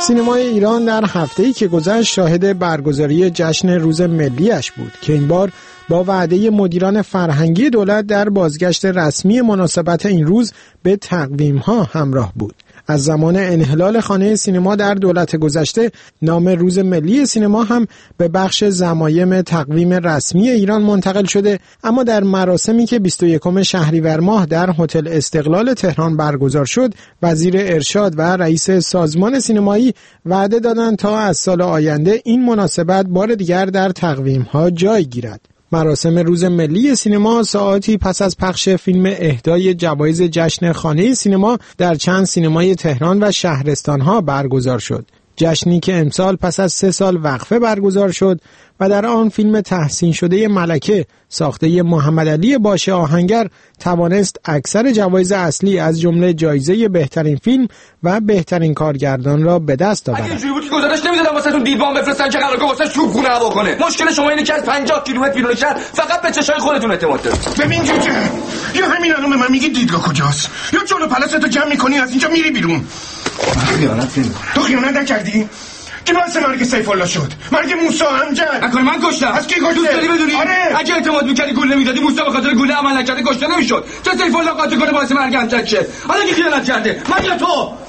سینمای ایران در هفته‌ای که گذشت شاهد برگزاری جشن روز ملیش بود که این بار با وعده مدیران فرهنگی دولت در بازگشت رسمی مناسبت این روز به تقویم‌ها همراه بود. از زمان انحلال خانه سینما در دولت گذشته نام روز ملی سینما هم به بخش ضمایم تقویم رسمی ایران منتقل شده، اما در مراسمی که 21 شهریور ماه در هتل استقلال تهران برگزار شد، وزیر ارشاد و رئیس سازمان سینمایی وعده دادند تا از سال آینده این مناسبت بار دیگر در تقویم‌ها جای گیرد. مراسم روز ملی سینما ساعاتی پس از پخش فیلم اهدای جوایز جشن خانه سینما در چند سینمای تهران و شهرستان‌ها برگزار شد. جشنی که امسال پس از 3 سال وقفه برگزار شد و در آن فیلم تحسین شده ملکه ساخته محمدعلی باشه آهنگر توانست اکثر جوایز اصلی از جمله جایزه بهترین فیلم و بهترین کارگردان را به دست آورد. اگه اینجوری بود که گزارش نمی‌دادم واسهتون دیدبان بفرستن که قرارگاه واسه چوبخونه هوا کنه. مشکل شما اینه که از 50 کیلومتر بیرون شهر فقط به چشای خودتون اعتماد دارید. ببین جوجه، یا همین الان به من میگی دیدگاه کجاست، یا جلو پلاستو جمع می‌کنی از اینجا میری بیرون. خیانت نمی‌کنی. تو خیانت نکردی؟ که باعث مرگ سیف‌الله شد، مرگ موسی امجد. اگه من کشتم، از کی کشته؟ دوست داری بدونی؟ آره. اگه اعتماد می‌کردی گول نمی‌دادی، موسی به خاطر گول عمل نکرده کشته نمی‌شد. چه سیف‌الله قاطی کنه باعث مرگ امجد شه؟ حالا کی خیانت کرده؟ من یا تو؟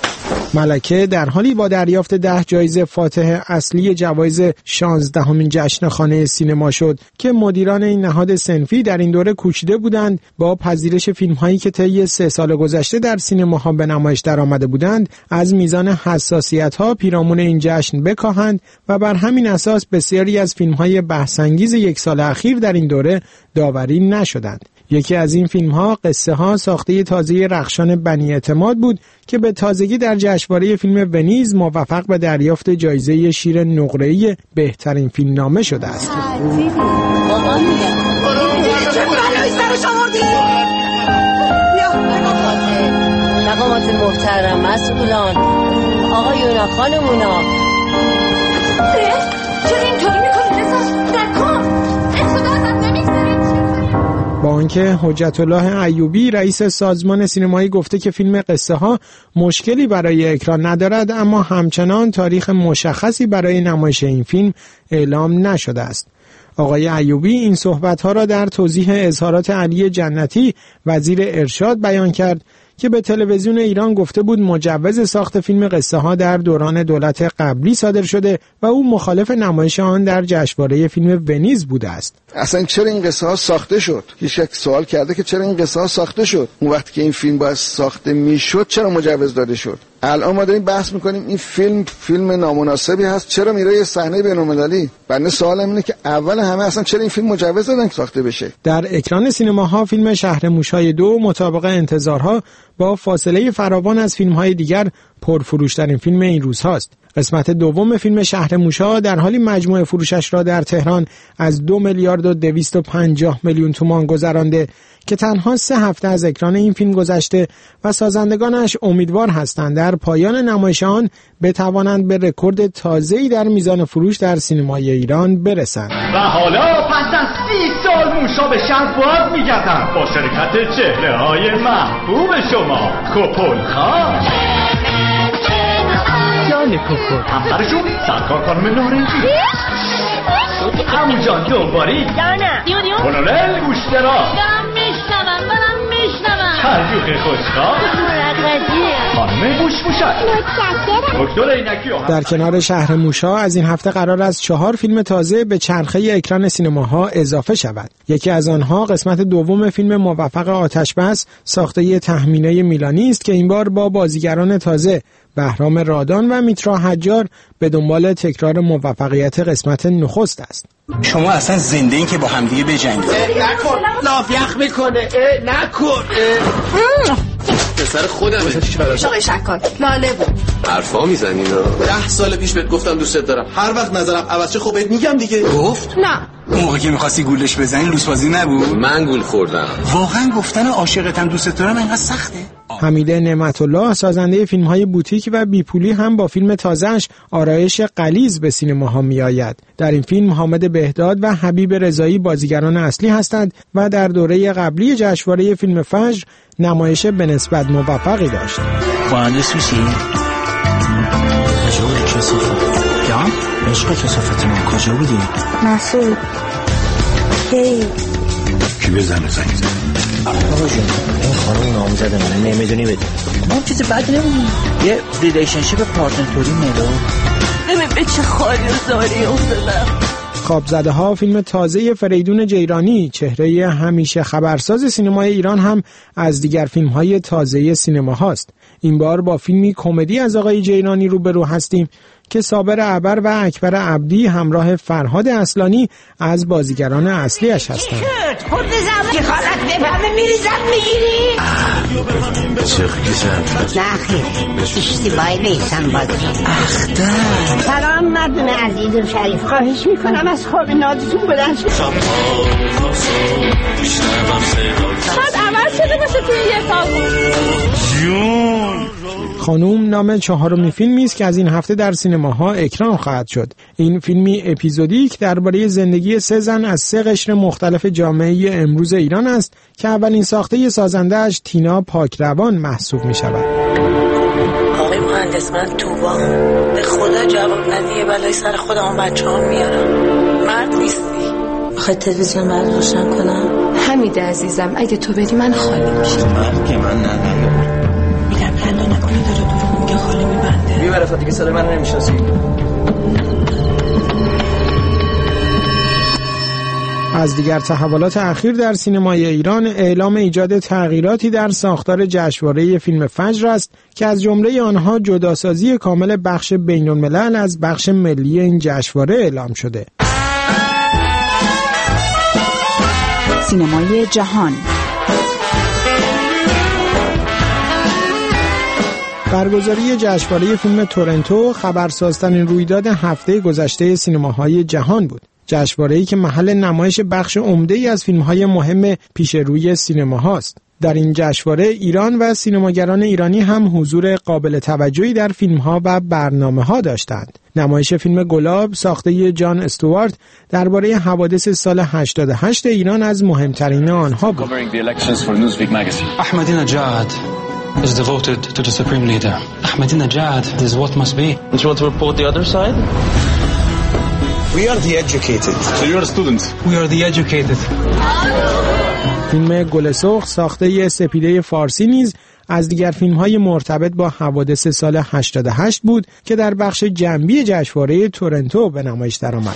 ملکه در حالی با دریافت 10 جایزه فاتح اصلی جوایز 16مین جشن خانه سینما شد که مدیران این نهاد صنفی در این دوره کوشیده بودند با پذیرش فیلم‌هایی که طی 3 سال گذشته در سینماها به نمایش درآمده بودند از میزان حساسیت‌ها پیرامون این جشن بکاهند و بر همین اساس بسیاری از فیلم‌های بحث‌انگیز 1 سال اخیر در این دوره داوری نشدند. یکی از این فیلم‌ها قصه ها ساخته تازه رخشان بنی اعتماد بود که به تازگی در جشنواره فیلم ونیز موفق به دریافت جایزه شیر نقره‌ای بهترین فیلمنامه شده است. مقامات محترم مسئولان آقایون خانمونا، چرا اینطوری میکنید؟ در کن با آنکه حجت الله ایوبی رئیس سازمان سینمایی گفته که فیلم قصه ها مشکلی برای اکران ندارد، اما همچنان تاریخ مشخصی برای نمایش این فیلم اعلام نشده است. آقای ایوبی این صحبت‌ها را در توضیح اظهارات علی جنتی وزیر ارشاد بیان کرد که به تلویزیون ایران گفته بود مجوز ساخت فیلم قصه ها در دوران دولت قبلی صادر شده و او مخالف نمایش آن در جشنواره فیلم ونیز بوده است. اصلا چرا این قصه ها ساخته شد؟ هیچ یک سوال کرده که چرا این قصه ها ساخته شد؟ اون وقتی که این فیلم باید ساخته میشد چرا مجوز داده شد؟ الان ما داریم بحث میکنیم این فیلم نامناسبی هست، چرا میره یه صحنه بین‌المللی؟ بنده سوالم اینه که اول همه اصلا چرا این فیلم مجوز دادن که ساخته بشه؟ در اکران سینماها فیلم شهر موش‌های 2 مطابق انتظارها با فاصله فراوان از فیلم‌های دیگر پرفروش‌ترین فیلم این روزهاست. قسمت دوم فیلم شهر موش‌ها در حالی مجموع فروشش را در تهران از 2 میلیارد و 250 میلیون تومان گذرانده که تنها 3 هفته از اکران این فیلم گذشته و سازندگانش امیدوار هستند در پایان نمایش آن بتوانند به رکورد تازه‌ای در میزان فروش در سینمای ایران برسند. و حالا پس از 30 سال موشا به شهر باز می‌گردند با شرکت چهره‌های محبوب شما کوپلخان جان کوکو، همسرشون سرکار خانم نارنجی، همون جان دوباری کلونل گوشترا، کردوخ خوشخواه، خانم بوشموشک، دکتر عینکی. در کنار شهر موشا از این هفته قرار است 4 فیلم تازه به چرخه اکران سینماها اضافه شود. یکی از آنها قسمت دوم فیلم موفق آتشبس ساخته تهمینه میلانی است که این بار با بازیگران تازه بهرام رادان و میترا حجار به دنبال تکرار موفقیت قسمت نخست است. شما اصلا زنده این که با همدیگه بجنگید؟ نکن، لاف یخ میکنه، نکن. پسر خودمه. شاقی شکار لاله بود. حرفا میزنی اینا. 10 سال پیش بهت گفتم دوستت دارم. هر وقت نظرم عوض شه خب بهت میگم دیگه. گفت؟ نه. اون موقع که می‌خواستی گولش بزنی لوسبازی نبود؟ من گول خوردم. واقعا گفتن عاشقتم دوستت دارم اینقدر سخته؟ حمیده نعمت الله سازنده فیلم‌های بوتیک و بیپولی هم با فیلم تازه‌اش آرایش غلیظ به سینماها می‌آید. در این فیلم حامد بهداد و حبیب رضایی بازیگران اصلی هستند و در دوره قبلی جشنواره فیلم فجر نمایش به نسبت موفقی داشت. مهندس میشی؟ کثافت. جان؟ عشق کثافت ما کجا بودی؟ مسعود کی بزنه زنگ زن؟ آقا جون این خانم نامزد منه نمیدونی بده. ما چیز بد نمونی یه ریلیشنشیپ پارتنری میدو. ببین به چه خالی و زاری افتادم. خوابزده ها فیلم تازه فریدون جیرانی، چهره همیشه خبرساز سینمای ایران، هم از دیگر فیلم‌های تازه سینما هاست. این بار با فیلمی کمدی از آقای جیرانی روبرو هستیم که صابر ابر و اکبر عبدی همراه فرهاد اصلانی از بازیگران اصلیش هستند. خود بزن که خالت بفهمه میریزم میگیری. نه خیر اشتباهی نیستم بازی. اختر سلام مردم عزیز و شریف، خواهش میکنم از خواب نازتون بلند شد. شاید عوض شده باشه توی یه جون خانوم نام چهارمین فیلمی است که از این هفته در سینماها اکران خواهد شد. این فیلمی اپیزودیک درباره زندگی 3 زن از 3 قشر مختلف جامعه امروز ایران است که اولین ساخته سازنده‌اش تینا پاکروان محسوب می شود. آقای مهندس، من توبا به خدا جواب ندیه بلای سر خودم بچه‌ها میارم. مرد نیستی. آخه تلویزیون من روشن کنم؟ حمیده عزیزم اگه تو بری من خالی میشم. من که من نه میگم کلا نکنی داره دروغ میگه خالی میبنده. میبره دیگه سر من نمیشناسی. از دیگر تحولات اخیر در سینمای ایران اعلام ایجاد تغییراتی در ساختار جشنواره فیلم فجر است که از جمله آنها جداسازی کامل بخش بین‌الملل از بخش ملی این جشنواره اعلام شده. سینمای جهان. برگزاری جشنواره فیلم تورنتو خبرسازترین رویداد هفته گذشته سینماهای جهان بود. جشنواره‌ای که محل نمایش بخش عمده‌ای از فیلم‌های مهم پیش روی سینما هاست. در این جشنواره ایران و سینماگران ایرانی هم حضور قابل توجهی در فیلم‌ها و برنامه‌ها داشتند. نمایش فیلم گلاب ساخته جان استوارت درباره حوادث سال 88 ایران از مهمترین آنها بود. Ahmadinejad is devoted to the supreme leader. Ahmadinejad is what must be. Do you want to report the other side? We are the educated. So you're a student. We are the educated. فیلم گل سرخ ساخته سپیده فارسی نیز از دیگر فیلم‌های مرتبط با حوادث سال 88 بود که در بخش جنبی جشنواره تورنتو به نمایش درآمد.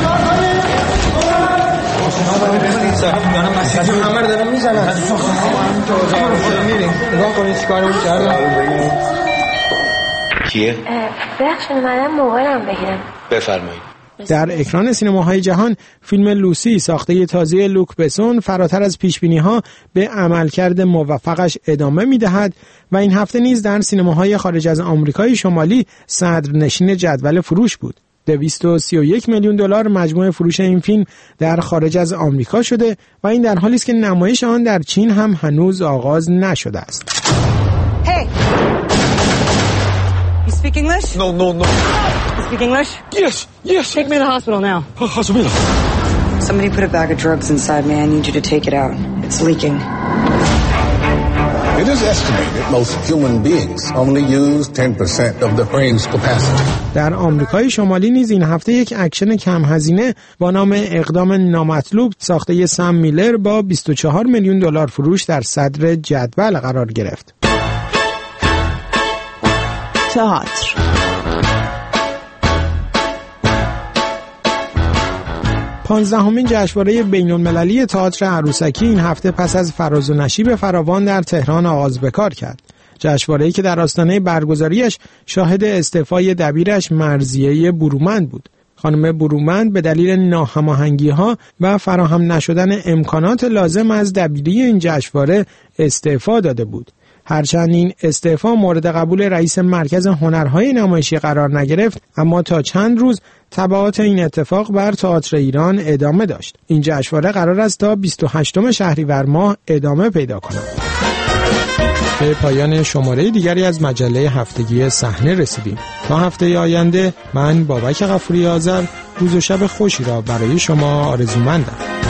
کیه؟ بخش منم موبایلم بگیرم. بفرمایید. در اکران سینماهای جهان فیلم لوسی ساخته تازه لوک بسون فراتر از پیشبینی‌ها به عملکرد موفقش ادامه می‌دهد و این هفته نیز در سینماهای خارج از آمریکای شمالی صدرنشین جدول فروش بود. 231 میلیون دلار مجموع فروش این فیلم در خارج از آمریکا شده و این در حالی است که نمایش آن در چین هم هنوز آغاز نشده است. Hey. You speak English? No. You speak English? Yes. Take me to the hospital now. Hospital. Somebody put a bag of drugs inside me. I need you to take it out. It's leaking. It is estimated most human beings only use 10% of the brain's capacity. در آمریکای شمالی نیز این هفته یک اکشن کم هزینه با نام اقدام نامطلوب ساخته سم میلر با 24 میلیون دلار فروش در صدر جدول قرار گرفت. تئاتر. پانزدهمین جشنواره بین‌المللی تئاتر عروسکی این هفته پس از فراز و نشیب فراوان در تهران آغاز به کار کرد. جشنواره‌ای که در آستانه برگزاریش شاهد استعفای دبیرش مرضیه برومند بود. خانم برومند به دلیل ناهماهنگی‌ها و فراهم نشدن امکانات لازم از دبیری این جشنواره استعفا داده بود. هرچند این استعفا مورد قبول رئیس مرکز هنرهای نمایشی قرار نگرفت، اما تا چند روز تبعات این اتفاق بر تئاتر ایران ادامه داشت. این جشنواره قرار است تا 28 شهریور ماه ادامه پیدا کند. به پایان شماره دیگری از مجله هفتگی صحنه رسیدیم. تا هفته آینده من بابک غفوری آذر روز و شب خوشی را برای شما آرزومندم.